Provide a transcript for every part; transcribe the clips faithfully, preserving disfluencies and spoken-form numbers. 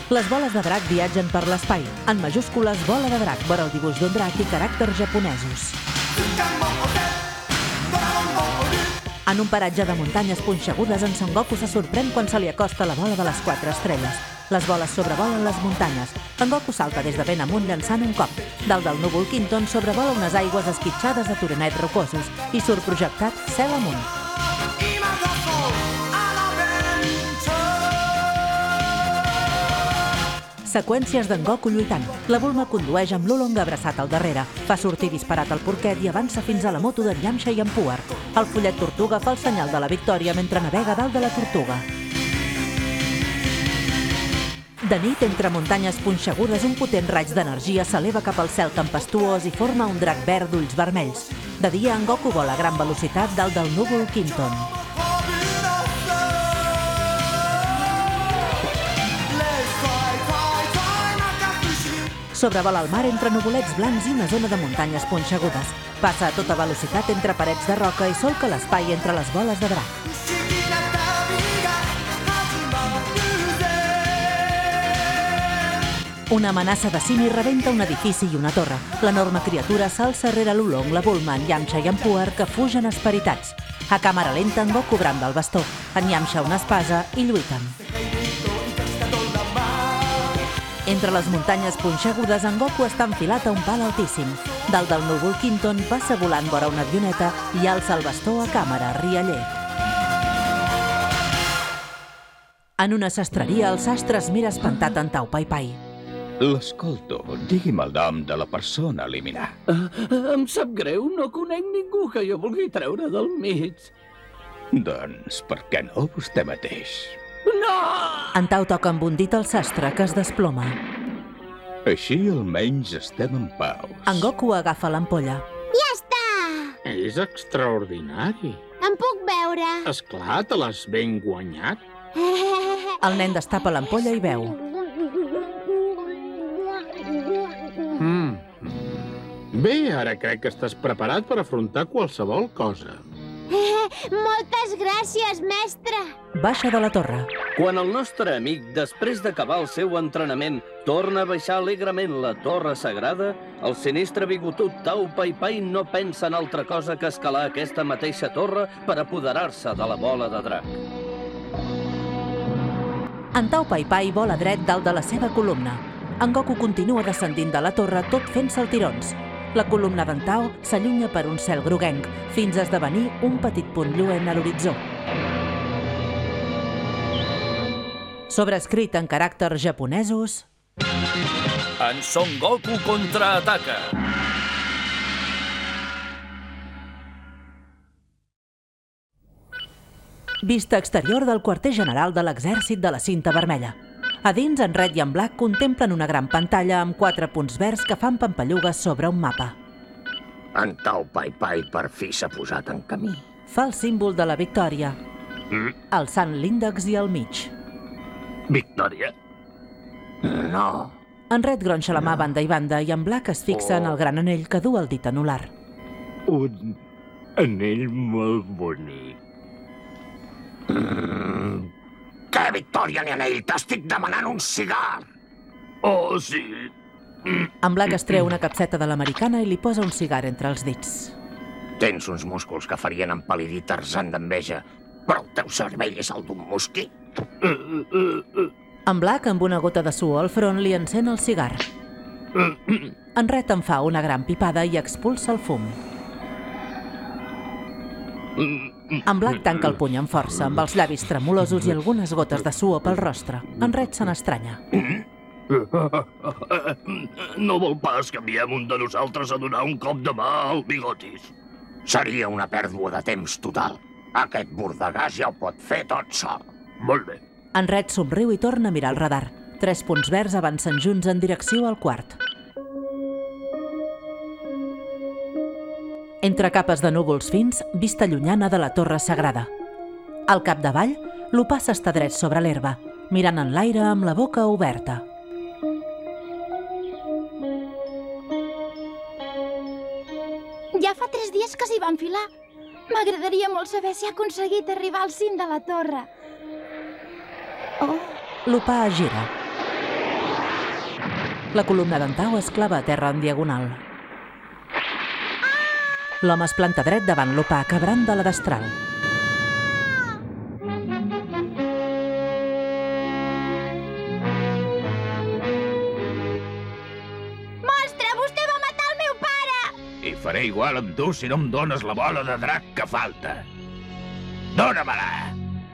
Les boles de drac viatgen per l'espai. En majúscules, bola de drac, vora el dibuix d'un drac i caràcters japonesos. En un paratge de muntanyes punxegudes, en Son Goku se sorprèn quan se li acosta la bola de les quatre estrelles. Les boles sobrevolen les muntanyes. En Goku salta des de ben amunt llançant un cop. Dalt del núvol Quinton sobrevola unes aigües esquitxades de turonets rocosos i surt projectat cel amunt. Seqüències d'en Goku lluitant. La Bulma condueix amb l'Oolong abraçat al darrere. Fa sortir disparat el porquet i avança fins a la moto de Yamcha i en Puar. El follet tortuga fa el senyal de la victòria mentre navega dalt de la tortuga. De nit, entre muntanyes punxegudes, un potent raig d'energia s'eleva cap al cel tempestuós i forma un drac verd d'ulls vermells. De dia, en Goku vola a gran velocitat dalt del núvol Quinton. Sobrevola el mar entre nuvolets blancs i una zona de muntanyes punxegudes. Passa a tota velocitat entre parets de roca i solca l'espai entre les boles de drac. Una amenaça de simi rebenta un edifici i una torre. L'enorme criatura s'alça rere l'Oolong, la Bulma, en Yamcha i en Puar, que fugen esperitats. A càmera lenta, en Goku branda el bastó, en Yamcha una espasa i lluiten. Entre les muntanyes punxegudes, en Goku està enfilat a un pal altíssim. Dalt del núvol Quinton passa volant vora una avioneta i alça el bastó a càmera, rialler. En una sastreria, el sastre es mira espantat en Tao Pai Pai. L'escolto. Digui'm el nom de la persona a eliminar. Uh, em sap greu, no conec ningú que jo vulgui treure del mig. Doncs per què no vostè mateix? No! En Tao toca amb un dit el sastre, que es desploma. Així almenys estem en pau. En Goku agafa l'ampolla. Ja està! És extraordinari. Em puc veure? Esclar, te l'has ben guanyat. El nen destapa l'ampolla i veu. Mm. Bé, ara crec que estàs preparat per afrontar qualsevol cosa. Moltes gràcies, mestre! Baixa de la torre. Quan el nostre amic, després d'acabar el seu entrenament, torna a baixar alegrement la torre sagrada, el sinistre bigotut Tao Pai Pai no pensa en altra cosa que escalar aquesta mateixa torre per apoderar-se de la bola de drac. En Tao Pai Pai vola dret dalt de la seva columna. En Goku continua descendint de la torre, tot fent saltirons. La columna d'en Tao s'allunya per un cel groguenc, fins a esdevenir un petit punt lluent a l'horitzó. Sobrescrit en caràcters japonesos... En Son Goku contraataca! Vista exterior del quarter general de l'exèrcit de la cinta vermella. A dins, en Red i en Black contemplen una gran pantalla amb quatre punts verds que fan pampallugues sobre un mapa. En Tao Pai Pai per fi s'ha posat en camí. Fa el símbol de la victòria, Mm? alçant l'índex i el mig. Victòria? No. En Red gronxa la mà a banda i banda i en Black es fixa en el gran anell que du el dit anular. Un anell molt bonic. Mm. Què victòria ni anell? T'estic demanant un cigar! Oh, sí. En Black es treu una capseta de l'americana i li posa un cigar entre els dits. Tens uns músculs que farien empal·lidir Tarzan d'enveja, però el teu cervell és el d'un mosquit. En Black, amb una gota de suor al front, li encén el cigar. En Red en fa una gran pipada i expulsa el fum. En Black tanca el puny amb força, amb els llavis tremolosos i algunes gotes de suor pel rostre. En Red se n'estranya. No vol pas que enviem un de nosaltres a donar un cop de mà al Bigotis. Seria una pèrdua de temps total. Aquest bordegàs ja ho pot fer tot sol. Molt bé. En Red somriu i torna a mirar el radar. Tres punts verds avancen junts en direcció al quart. Entre capes de núvols fins, vista llunyana de la torre sagrada. Al capdavall, l'Opàs està dret sobre l'herba, mirant en l'aire amb la boca oberta. Ja fa tres dies que s'hi va enfilar. M'agradaria molt saber si ha aconseguit arribar al cim de la torre. Oh, L'Opàs gira. La columna d'en Tao es clava a terra en diagonal. L'home es planta dret davant l'Opà, que branda la destral. Monstre, vostè va matar el meu pare! I faré igual amb tu si no em dones la bola de drac que falta. Dóna-me-la!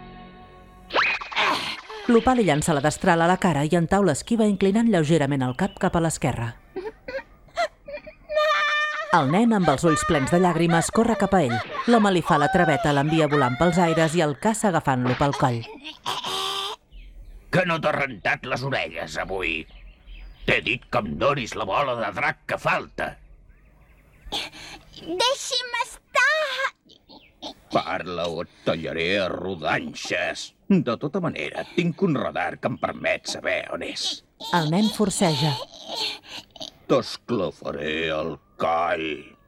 L'Opà li llança la destral a la cara i en Tao l'esquiva inclinant lleugerament el cap cap a l'esquerra. El nen, amb els ulls plens de llàgrimes, corre cap a ell. L'home li fa la traveta, l'envia volant pels aires i el caça agafant-lo pel coll. Que no t'ha rentat les orelles, avui. T'he dit que em donis la bola de drac que falta. Deixi'm estar! Parla o et tallaré a rodanxes. De tota manera, tinc un radar que em permet saber on és. El nen forceja. T'esclafaré el coll.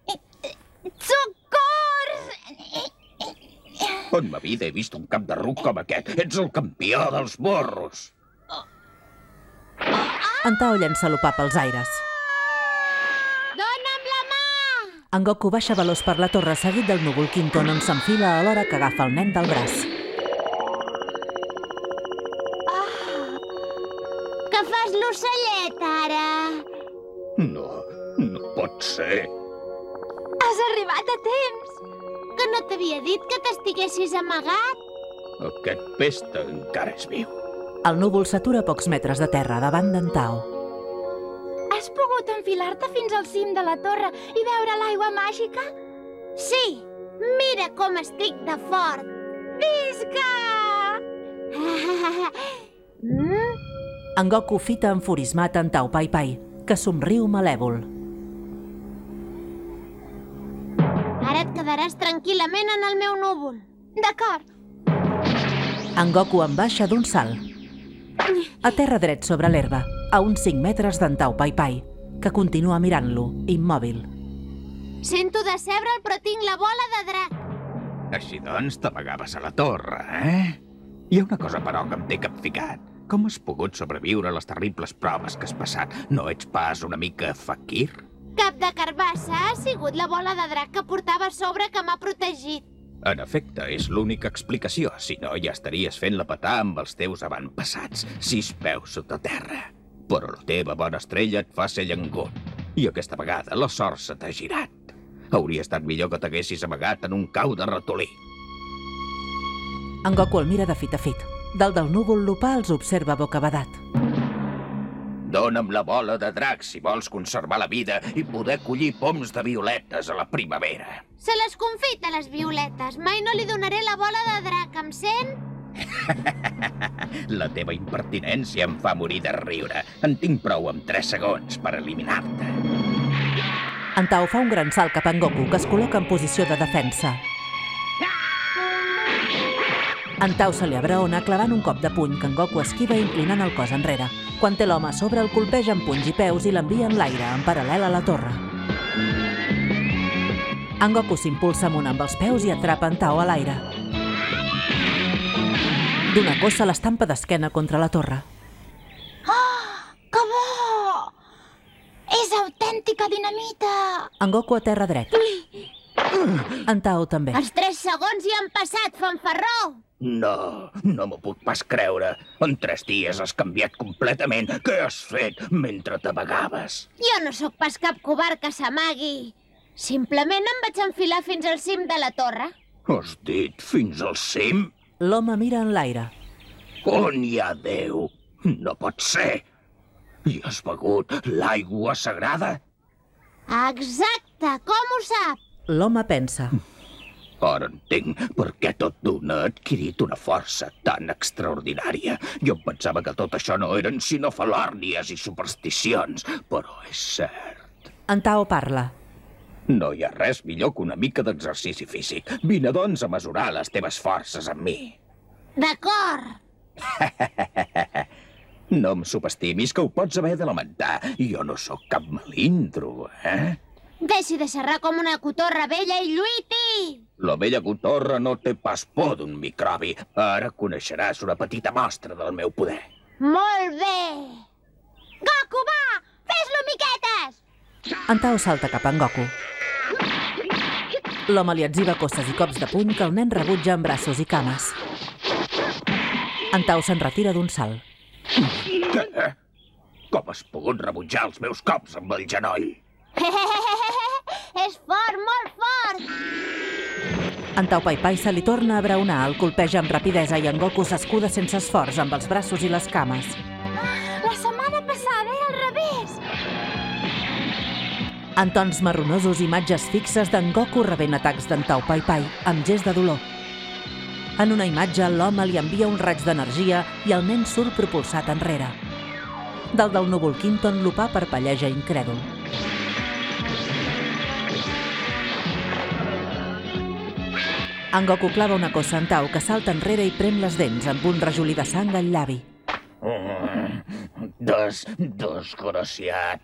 Socors! En ma vida he vist un cap de ruc com aquest. Ets el campió dels morros. En Tao llença l'Opà pels aires. Dóna'm la mà! En Goku baixa veloç per la torre seguit del núvol Quinton, on s'enfila alhora que agafa el nen del braç. Que fas l'ocellet, ara? No, no pot ser. Has arribat a temps! Que no t'havia dit que t'estiguessis amagat? Aquest pesta encara és viu. El núvol s'atura a pocs metres de terra davant d'en Tao. Has pogut enfilar-te fins al cim de la torre i veure l'aigua màgica? Sí! Mira com estic de fort! Visca! mm? En Goku fita enfurismat en Tao Pai Pai, que somriu malèvol. Ara et quedaràs tranquil·lament en el meu núvol. D'acord. En Goku en baixa d'un salt. A terra dret sobre l'herba, a uns cinc metres d'en Tao Pai Pai, que continua mirant-lo, immòbil. Sento decebre'l, però tinc la bola de drac. Així doncs t'amagaves a la torre, eh? Hi ha una cosa, però, que em té capficat. Com has pogut sobreviure a les terribles proves que has passat? No ets pas una mica fakir? Cap de carbassa, ha sigut la bola de drac que portava a sobre que m'ha protegit. En efecte, és l'única explicació. Si no, ja estaries fent-la petar amb els teus avantpassats, sis peus sota terra. Però la teva bona estrella et fa ser llengut. I aquesta vegada la sort se t'ha girat. Hauria estat millor que t'haguessis amagat en un cau de ratolí. En Goku el mira de fit a fit. Dalt del núvol, l'Opà els observa bocabadat. Dóna'm la bola de drac si vols conservar la vida i poder collir poms de violetes a la primavera. Se les confita, les violetes. Mai no li donaré la bola de drac, em sent? La teva impertinència em fa morir de riure. En tinc prou amb tres segons per eliminar-te. En Tao fa un gran salt cap a en Goku, que es col·loca en posició de defensa. En Tao se li abraona clavant un cop de puny que en Goku esquiva inclinant el cos enrere. Quan té l'home a sobre, el colpeja amb punys i peus i l'envia en l'aire, en paral·lel a la torre. En Goku s'impulsa amunt amb els peus i atrapa en Tao a l'aire. D'una cossa l'estampa d'esquena contra la torre. Oh, que bo! És autèntica dinamita! En Goku aterra dret. En Tao també. Els tres segons hi han passat, fanfarró! No, no m'ho puc pas creure. En tres dies has canviat completament. Què has fet mentre t'amagaves? Jo no sóc pas cap covard que s'amagui. Simplement em vaig enfilar fins al cim de la torre. Has dit fins al cim? L'home mira en l'aire. On hi ha Déu? No pot ser. I has begut l'aigua sagrada? Exacte, com ho sap? L'home pensa. Ara entenc per què tot d'una ha adquirit una força tan extraordinària. Jo em pensava que tot això no eren sinó falòrnies i supersticions, però és cert. En Tao parla. No hi ha res millor que una mica d'exercici físic. Vine, doncs, a mesurar les teves forces amb mi. D'acord. No em subestimis, que ho pots haver de lamentar. Jo no sóc cap melindro, eh? Deixi de xerrar com una cotorra vella i lluiti! La vella cotorra no té pas por d'un microbi. Ara coneixeràs una petita mostra del meu poder. Molt bé! Goku, va! les lumiquetes! En Tao salta cap a en Goku. L'home li etziba cosses i cops de puny que el nen rebutja amb braços i cames. En Tao se'n retira d'un salt. Què? Com has pogut rebutjar els meus cops amb el genoll? És fort, molt fort! En Tao Pai Pai se li torna a braonar, el colpeja amb rapidesa i en Goku s'escuda sense esforç amb els braços i les cames. La setmana passada era al revés! En tons marronosos, imatges fixes d'en Goku rebent atacs d'en Tao Pai Pai, amb gest de dolor. En una imatge, l'home li envia un raig d'energia i el nen surt propulsat enrere. Dalt del núvol Quinton, l'Opà parpelleja incrèdul. En Goku clava una cossa en Tao, que salta enrere i prem les dents amb un rajolí de sang al llavi. Oh, des... desgraciat.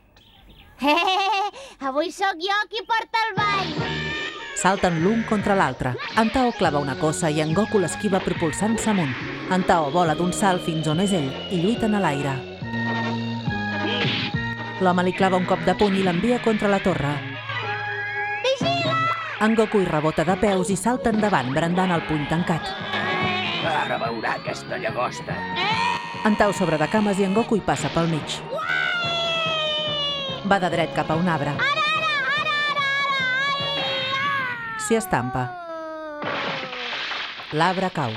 Avui sóc jo qui porta el ball! Salten l'un contra l'altre. En Tao clava una cossa i en Goku l'esquiva propulsant-se amunt. En Tao vola d'un salt fins on és ell i lluiten a l'aire. L'home li clava un cop de puny i l'envia contra la torre. Vigila! En Goku hi rebota de peus i salta endavant, brandant el puny tancat. Ara veurà aquesta llagosta. En Tao sobre de cames i en Goku hi passa pel mig. Va de dret cap a un arbre. Ara, ara, ara, ara, ara! S'hi estampa. L'arbre cau.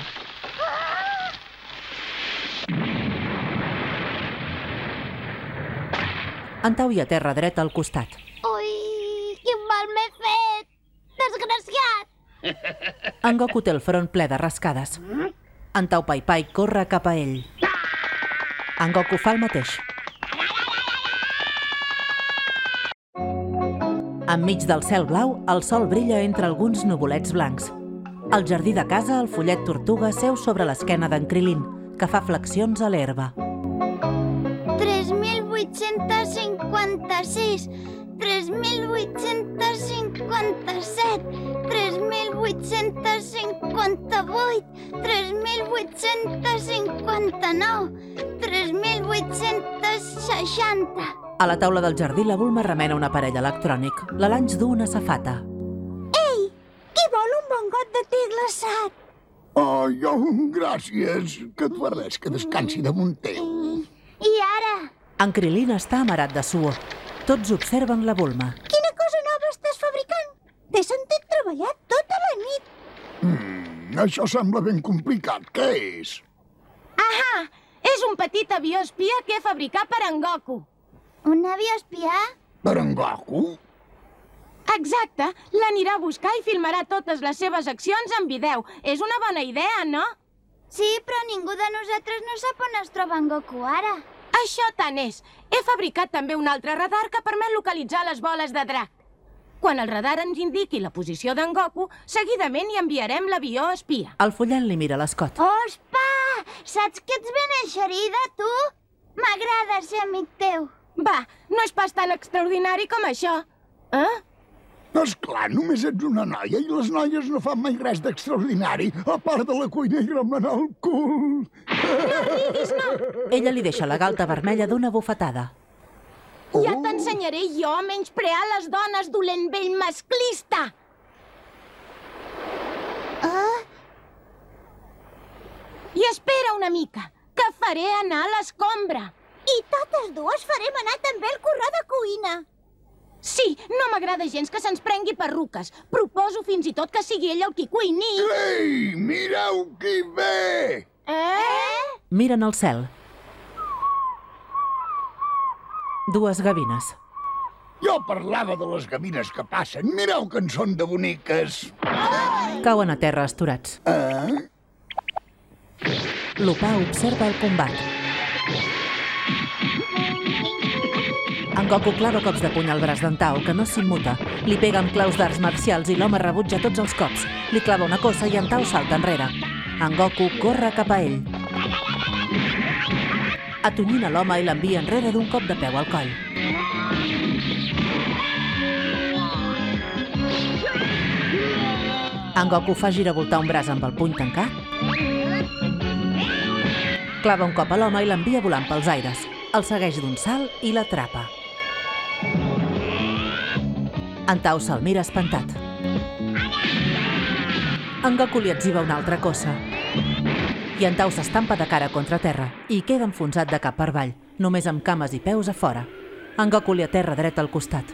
En Tao hi aterra dret al costat. Ui, quin mal m'he fet! Desgraciat! En Goku té el front ple de rascades. En Tao Pai Pai corre cap a ell. En Goku fa el mateix. Enmig del cel blau, el sol brilla entre alguns nuvolets blancs. Al jardí de casa, el follet tortuga seu sobre l'esquena d'en Krilin, que fa flexions a l'herba. tres mil vuit-cents cinquanta-sis, tres mil vuit-cents cinquanta-set, tres mil vuit-cents cinquanta-vuit, tres mil vuit-cents cinquanta-nou, tres mil vuit-cents seixanta. A la taula del jardí, la Bulma remena un aparell electrònic. La Lange du una safata. Ei, qui vol un bon got de té glaçat? Oh, jo, gràcies. Que et va res, que descansi damunt teu. I ara? En Krilin està amarat de suor. Tots observen la Bulma. Quina cosa nova estàs fabricant? T'he sentit treballar tota la nit. Mm, això sembla ben complicat. Què és? Ahà! És un petit avió espia que he fabricat per en Goku. Un avió espià? Per en Goku? Exacte. L'anirà a buscar i filmarà totes les seves accions en vídeo. És una bona idea, no? Sí, però ningú de nosaltres no sap on es troba en Goku ara. Això tant és. He fabricat també un altre radar que permet localitzar les boles de drac. Quan el radar ens indiqui la posició d'en Goku, seguidament hi enviarem l'avió espia. El follant li mira l'escot. Ospa! Saps que ets ben eixerida, tu? M'agrada ser amic teu. Va, no és pas tan extraordinari com això. Eh? Esclar, només ets una noia i les noies no fan mai res d'extraordinari, a part de la cuina i remenar el cul. No riguis, no! Ella li deixa la galta vermella d'una bufetada. Ja t'ensenyaré jo a menysprear les dones, dolent vell masclista! Ah? I espera una mica, que faré anar a l'escombra. I totes dues farem anar també el corró de cuina. Sí, no m'agrada gens que se'ns prengui perruques. Proposo fins i tot que sigui ell el qui cuini. Ei, mireu qui ve! Eh? Miren al cel. Dues gavines. Jo parlava de les gavines que passen. Mireu que en són de boniques. Cauen a terra astorats. Eh? L'Opà observa el combat. En Goku clava cops de puny al braç d'en Tao, que no s'immuta. Li pega amb claus d'arts marcials i l'home rebutja tots els cops. Li clava una cossa i en Tao salta enrere. En Goku corre cap a ell. Atonyina l'home i l'envia enrere d'un cop de peu al coll. En Goku fa giravoltar un braç amb el puny tancat. Clava un cop a l'home i l'envia volant pels aires. El segueix d'un salt i l'atrapa. En Tao se'l mira espantat. En Goku li etziba una altra cossa. I en Tao s'estampa de cara contra terra i queda enfonsat de cap per avall, només amb cames i peus a fora. En Goku li aterra dret al costat.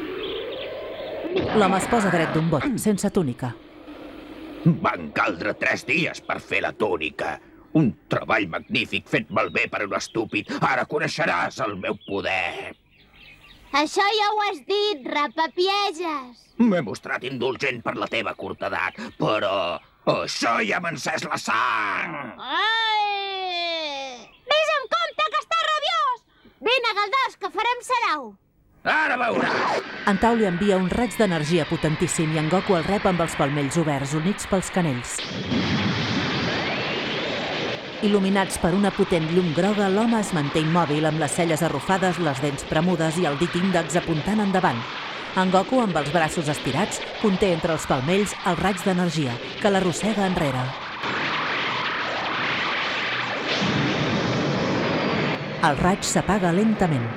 L'home es posa dret d'un bot, sense túnica. Van caldre tres dies per fer la túnica. Un treball magnífic fet malbé per un estúpid. Ara coneixeràs el meu poder. Això ja ho has dit, rapapieges. M'he mostrat indulgent per la teva curta edat, però això ja m'ha encès la sang. Ai! Ves amb compte, que està rabiós! Vine, Galdós, que farem sarau. Ara veuràs! En Tao li envia un raig d'energia potentíssim i en Goku el rep amb els palmells oberts, units pels canells. Il·luminats per una potent llum groga, l'home es manté immòbil amb les celles arrufades, les dents premudes i el dit índex apuntant endavant. En Goku, amb els braços estirats, conté entre els palmells el raig d'energia, que l'arrossega enrere. El raig s'apaga lentament.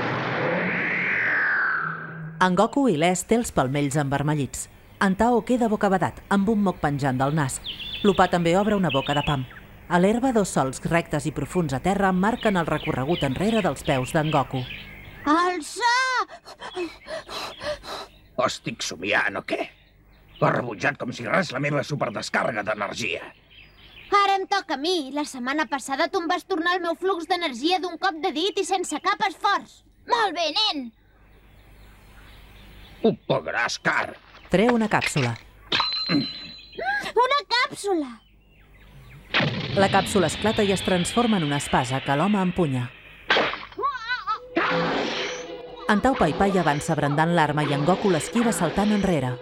En Goku il·lès té els palmells envermellits. En Tao queda bocabadat, amb un moc penjant del nas. L'Upà també obre una boca de pam. A l'herba, dos sols rectes i profuns a terra marquen el recorregut enrere dels peus d'en Goku. Alça! Estic somiant o què? Has rebutjat com si res la meva superdescàrrega d'energia. Ara em toca a mi. La setmana passada tu em vas tornar el meu flux d'energia d'un cop de dit i sense cap esforç. Molt bé, nen! Ho pagaràs car. Treu una càpsula. Una càpsula! La càpsula esclata i es transforma en una espasa que l'home empunya. En Tao Pai Pai avança brandant l'arma i en Goku l'esquiva saltant enrere.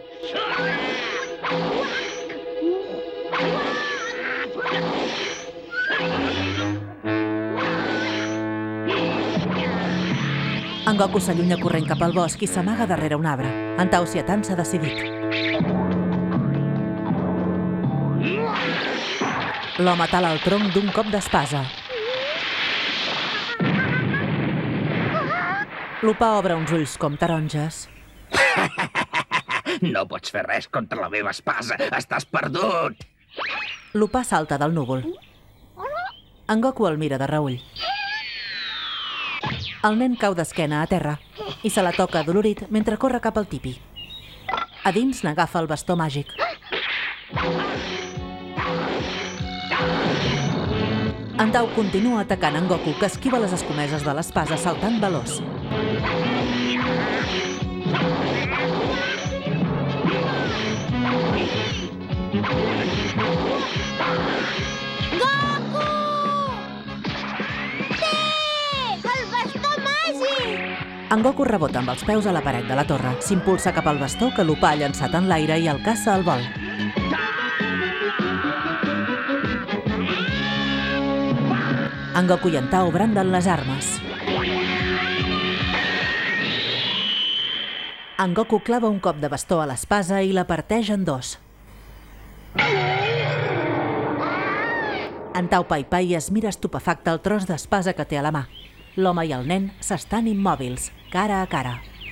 En Goku s'allunya corrent cap al bosc i s'amaga darrere un arbre. En Tao s'hi atansa decidit. L'home tala el tronc d'un cop d'espasa. L'Upà obre uns ulls com taronges. No pots fer res contra la meva espasa. Estàs perdut. L'Upà salta del núvol. En Goku el mira de reüll. El nen cau d'esquena a terra i se la toca adolorit mentre corre cap al tipi. A dins n'agafa el bastó màgic. En Tao continua atacant en Goku, que esquiva les escomeses de l'espasa saltant veloç. Goku! Té! El bastó màgic! En Goku rebota amb els peus a la paret de la torre, s'impulsa cap al bastó que l'Upà ha llançat en l'aire i el caça al vol. En Goku i en Tao branden les armes. En Goku clava un cop de bastó a l'espasa i la parteix en dos. En Tao Pai Pai es mira estupefacte el tros d'espasa que té a la mà. L'home i el nen s'estan immòbils, cara a cara.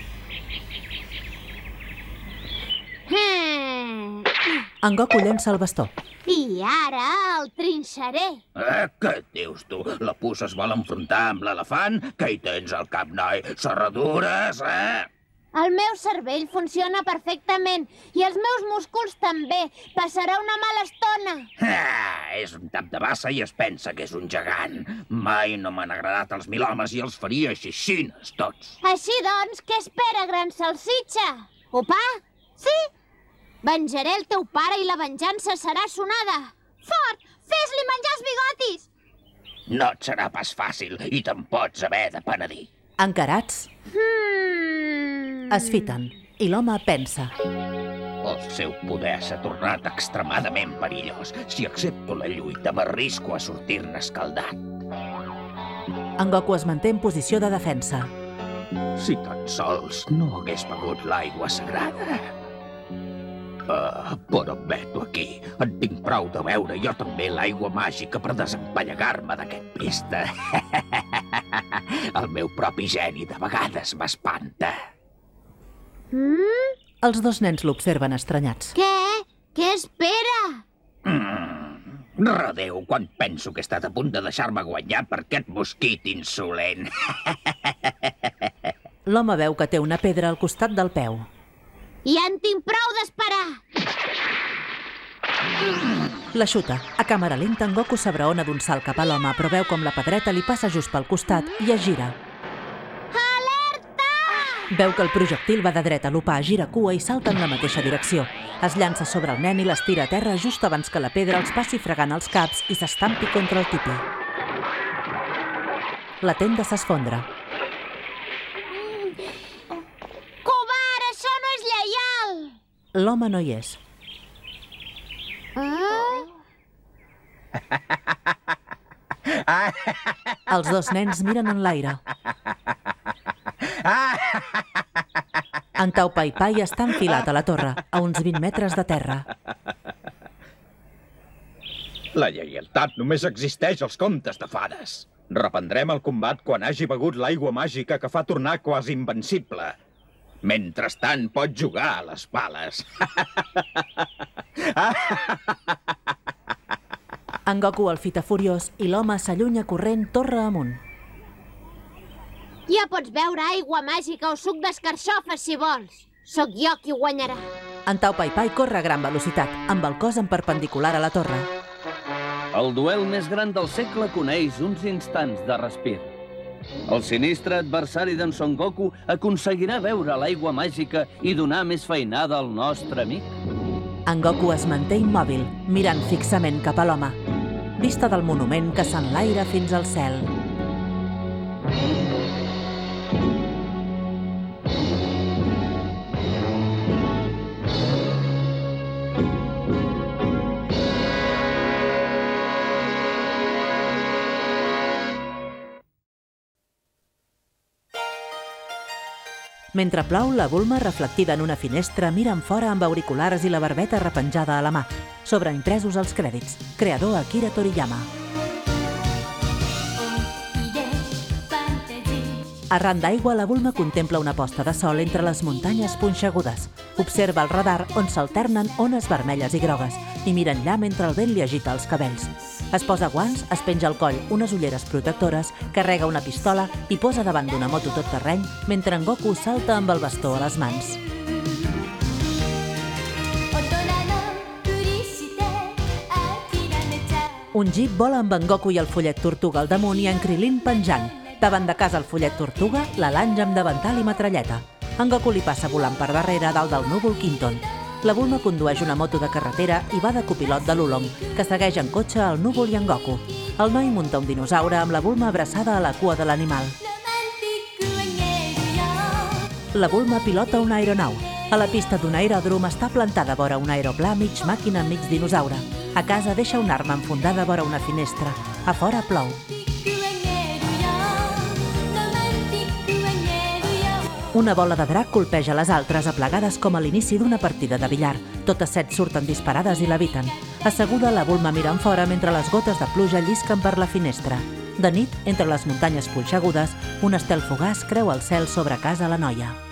En Goku llença el bastó. I ara el trinxaré. Eh, què et dius, tu? La puça es vol enfrontar amb l'elefant? Què hi tens al cap, noi? Serradures, eh? El meu cervell funciona perfectament i els meus músculs també. Passarà una mala estona. Ah, és un tap de bassa i es pensa que és un gegant. Mai no m'han agradat els mil homes i els faria xixines, tots. Així doncs, què espera, gran salsitxa? Upà? Sí? Venjaré el teu pare i la venjança serà sonada. Fort! Fes-li menjar els bigotis! No et serà pas fàcil i te'n pots haver de penedir. Encarats, Hmm... es fiten i l'home pensa. El seu poder s'ha tornat extremadament perillós. Si accepto la lluita, m'arrisco a sortir-ne escaldat. En Goku es manté en posició de defensa. Si tan sols no hagués begut l'aigua sagrada. Uh, però et veto aquí. En tinc prou de beure jo també l'aigua màgica per desempallegar-me d'aquest pista. El meu propi geni de vegades m'espanta. Mm? Els dos nens l'observen estranyats. Què? Què espera? Mm, redeu quan penso que he estat a punt de deixar-me guanyar per aquest mosquit insolent. L'home veu que té una pedra al costat del peu. Ja en tinc prou d'esperar! La xuta. A càmera lenta, en Goku s'abraona d'un salt cap a l'home, però veu com la pedreta li passa just pel costat i es gira. Alerta! Veu que el projectil va de dret a l'opar, gira cua i salta en la mateixa direcció. Es llança sobre el nen i l'estira a terra just abans que la pedra els passi fregant els caps i s'estampi contra el tipi. La tenda s'esfondra. Covard, això no és lleial! L'home no hi és. Els dos nens miren en l'aire. En Tao Pai Pai està enfilat a la torre, a uns vint metres de terra. La lleialtat només existeix als contes de fades. Reprendrem el combat quan hagi begut l'aigua màgica que fa tornar quasi invencible. Mentrestant pot jugar a les bales. En Goku el fita furiós i l'home s'allunya corrent torre amunt. Ja pots beure aigua màgica o suc d'escarxofes si vols. Sóc jo qui guanyarà. En Tao Pai Pai corre a gran velocitat, amb el cos en perpendicular a la torre. El duel més gran del segle coneix uns instants de respir. El sinistre adversari d'en Son Goku aconseguirà beure l'aigua màgica i donar més feinada al nostre amic. En Goku es manté immòbil, mirant fixament cap a l'home. Vista del monument que s'enlaira fins al cel. Mentre plou, la Bulma, reflectida en una finestra, mira en fora amb auriculars i la barbeta repenjada a la mà. Sobreimpresos els crèdits. Creador Akira Toriyama. Arran d'aigua, la Bulma contempla una posta de sol entre les muntanyes punxegudes. Observa el radar on s'alternen ones vermelles i grogues i mira enllà mentre el vent li agita els cabells. Es posa guants, es penja al coll unes ulleres protectores, carrega una pistola i posa davant d'una moto tot terreny mentre en Goku salta amb el bastó a les mans. Un jeep vola amb en Goku i el follet tortuga al damunt i en Krilin penjant. Davant de casa el follet tortuga, la Lange amb davantal i metralleta. En Goku li passa volant per darrere dalt del núvol Quinton. La Bulma condueix una moto de carretera i va de copilot de l'Oolong, que segueix en cotxe el núvol i en Goku. El noi munta un dinosaure amb la Bulma abraçada a la cua de l'animal. La Bulma pilota una aeronau. A la pista d'un aeròdrom està plantada vora un aeroplà mig màquina mig dinosaure. A casa deixa una arma enfundada vora una finestra. A fora plou. Una bola de drac colpeja les altres, aplegades com a l'inici d'una partida de billar. Totes set surten disparades i l'eviten. Asseguda, la Bulma mira en fora mentre les gotes de pluja llisquen per la finestra. De nit, entre les muntanyes punxegudes, un estel fugaç creu el cel sobre casa la noia.